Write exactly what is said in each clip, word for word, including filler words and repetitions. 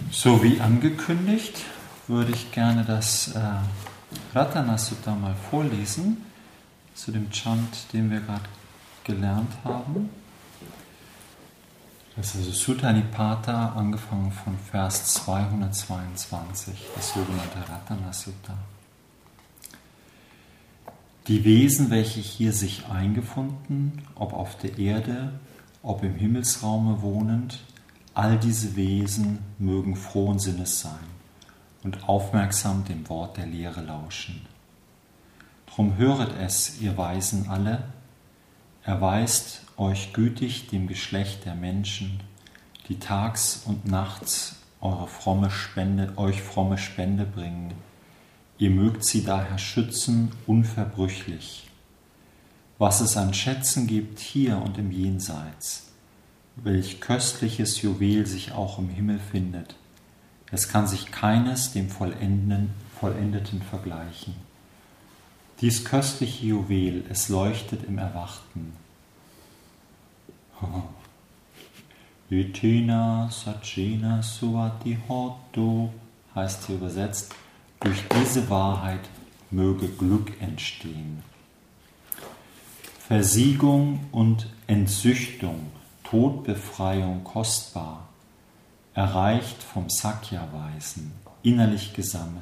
So wie angekündigt, würde ich gerne das äh, Ratana Sutta mal vorlesen, zu dem Chant, den wir gerade gelernt haben. Das ist also Sutta Nipata, angefangen von Vers zweihundertzweiundzwanzig, das sogenannte Ratana Sutta. Die Wesen, welche hier sich eingefunden, ob auf der Erde, ob im Himmelsraume wohnend, all diese Wesen mögen frohen Sinnes sein und aufmerksam dem Wort der Lehre lauschen. Drum höret es, ihr Weisen alle, erweist euch gütig dem Geschlecht der Menschen, die tags und nachts eure fromme Spende, euch fromme Spende bringen. Ihr mögt sie daher schützen, unverbrüchlich. Was es an Schätzen gibt hier und im Jenseits, welch köstliches Juwel sich auch im Himmel findet, es kann sich keines dem Vollenden, Vollendeten vergleichen. Dies köstliche Juwel, es leuchtet im Erwachten. Yutena Sachena Suvati Hotu heißt hier übersetzt, durch diese Wahrheit möge Glück entstehen. Versiegung und Entsüchtung, Todbefreiung kostbar, erreicht vom Sakya-Weisen, innerlich gesammelt.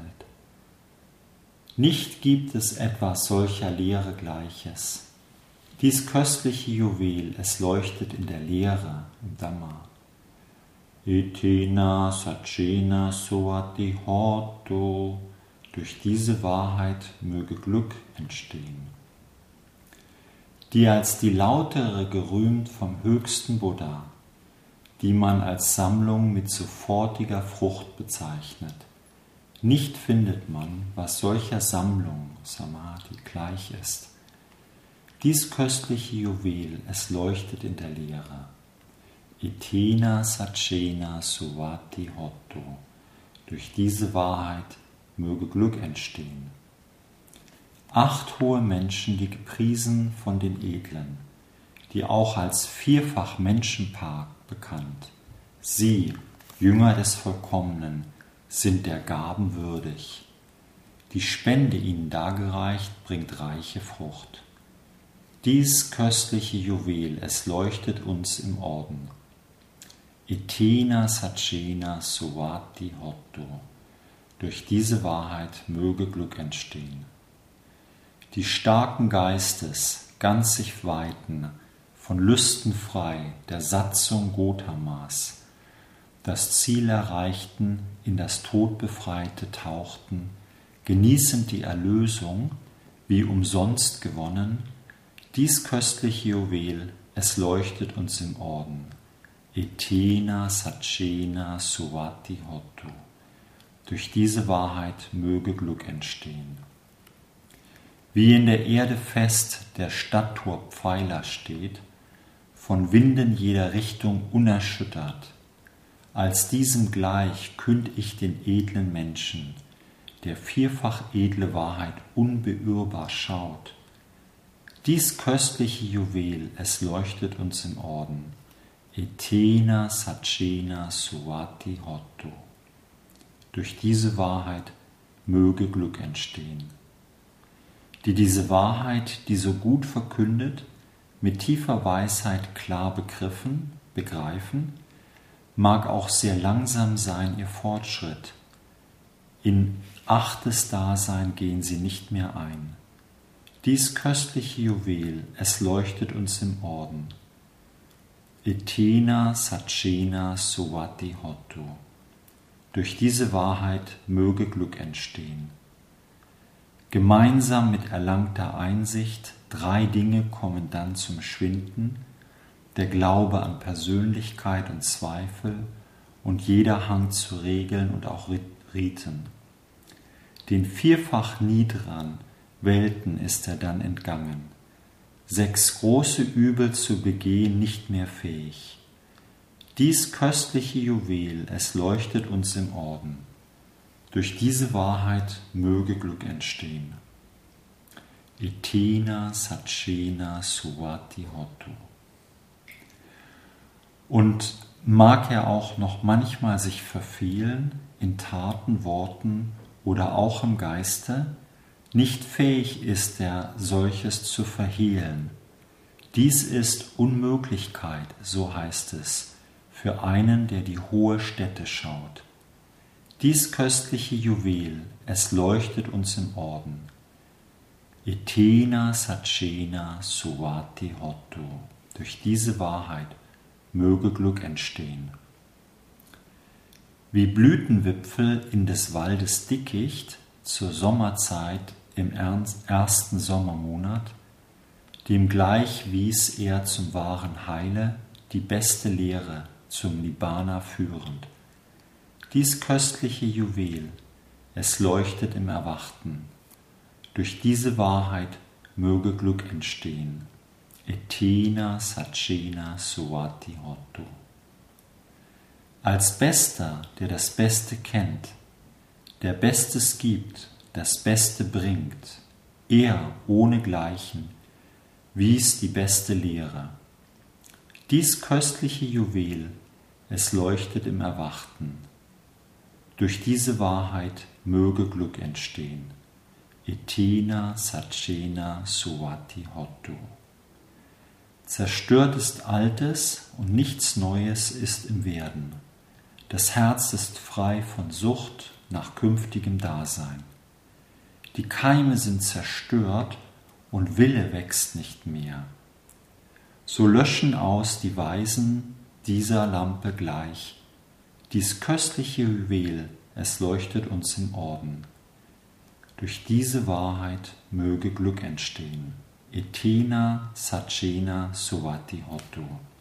Nicht gibt es etwas solcher Lehre Gleiches. Dies köstliche Juwel, es leuchtet in der Lehre, im Dhamma. Etena Sachena Suvati Hotu, durch diese Wahrheit möge Glück entstehen. Die als die lautere gerühmt vom höchsten Buddha, die man als Sammlung mit sofortiger Frucht bezeichnet. Nicht findet man, was solcher Sammlung, Samadhi, gleich ist. Dies köstliche Juwel, es leuchtet in der Lehre. Etena Sachena Suvati Hotu. Durch diese Wahrheit möge Glück entstehen. Acht hohe Menschen, die gepriesen von den Edlen, die auch als vierfach Menschenpaar bekannt. Sie, Jünger des Vollkommenen, sind der Gaben würdig. Die Spende ihnen dargereicht, bringt reiche Frucht. Dies köstliche Juwel, es leuchtet uns im Orden. Etena Sachena Suvati Hotu. Durch diese Wahrheit möge Glück entstehen. Die starken Geistes, ganz sich weiten, von Lüsten frei, der Satzung Gothamas, das Ziel erreichten, in das Tod befreite tauchten, genießend die Erlösung, wie umsonst gewonnen, dies köstliche Juwel, es leuchtet uns im Orden. Etena Sachena Suvati Hotu. Durch diese Wahrheit möge Glück entstehen. Wie in der Erde fest der Stadttorpfeiler steht, von Winden jeder Richtung unerschüttert, als diesem gleich künd ich den edlen Menschen, der vierfach edle Wahrheit unbeirrbar schaut. Dies köstliche Juwel, es leuchtet uns im Orden. Etena Sachena Suvati Hotu. Durch diese Wahrheit möge Glück entstehen. Die diese Wahrheit, die so gut verkündet, mit tiefer Weisheit klar begriffen, begreifen, mag auch sehr langsam sein ihr Fortschritt. In achtes Dasein gehen sie nicht mehr ein. Dies köstliche Juwel, es leuchtet uns im Orden. Etena Sachena Suvati Hotu. Durch diese Wahrheit möge Glück entstehen. Gemeinsam mit erlangter Einsicht, drei Dinge kommen dann zum Schwinden, der Glaube an Persönlichkeit und Zweifel und jeder Hang zu Regeln und auch Riten. Den vierfach niederen Welten ist er dann entgangen, sechs große Übel zu begehen nicht mehr fähig. Dies köstliche Juwel, es leuchtet uns im Orden. Durch diese Wahrheit möge Glück entstehen. Etena Sachena Suvati Hotu. Und mag er auch noch manchmal sich verfehlen in Taten, Worten oder auch im Geiste, nicht fähig ist er, solches zu verhehlen. Dies ist Unmöglichkeit, so heißt es, für einen, der die hohe Stätte schaut. Dies köstliche Juwel, es leuchtet uns im Orden. Etena Sacena Suvati Hotu. Durch diese Wahrheit möge Glück entstehen. Wie Blütenwipfel in des Waldes Dickicht zur Sommerzeit im ersten Sommermonat, dem gleich wies er zum wahren Heile die beste Lehre zum Nibbana führend. Dies köstliche Juwel, es leuchtet im Erwachten. Durch diese Wahrheit möge Glück entstehen. Etena Sacena Suvati Hotu. Als Bester, der das Beste kennt, der Bestes gibt, das Beste bringt, er ohnegleichen wies die beste Lehre. Dies köstliche Juwel, es leuchtet im Erwachten. Durch diese Wahrheit möge Glück entstehen. Etena Sacena Suvati Hotu. Zerstört ist Altes und nichts Neues ist im Werden. Das Herz ist frei von Sucht nach künftigem Dasein. Die Keime sind zerstört und Wille wächst nicht mehr. So löschen aus die Weisen dieser Lampe gleich. Dies köstliche Juwel, es leuchtet uns im Orden. Durch diese Wahrheit möge Glück entstehen. Etena Sacena Suvati Hotu.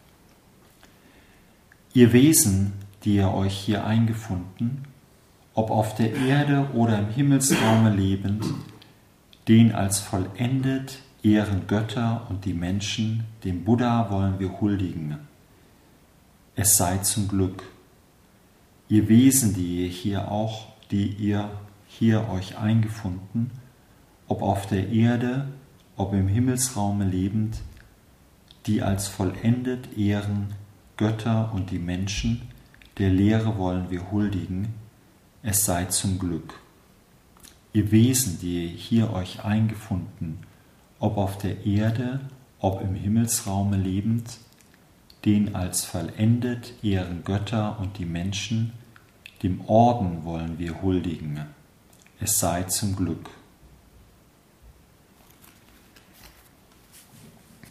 Ihr Wesen, die ihr euch hier eingefunden, ob auf der Erde oder im Himmelsraume lebend, den als vollendet ehren Götter und die Menschen, dem Buddha wollen wir huldigen. Es sei zum Glück. Ihr Wesen, die ihr hier auch, die ihr hier euch eingefunden, ob auf der Erde, ob im Himmelsraume lebend, die als vollendet ehren Götter und die Menschen, der Lehre wollen wir huldigen, es sei zum Glück. Ihr Wesen, die ihr hier euch eingefunden, ob auf der Erde, ob im Himmelsraume lebend, den als vollendet ehren Götter und die Menschen, dem Orden wollen wir huldigen, es sei zum Glück.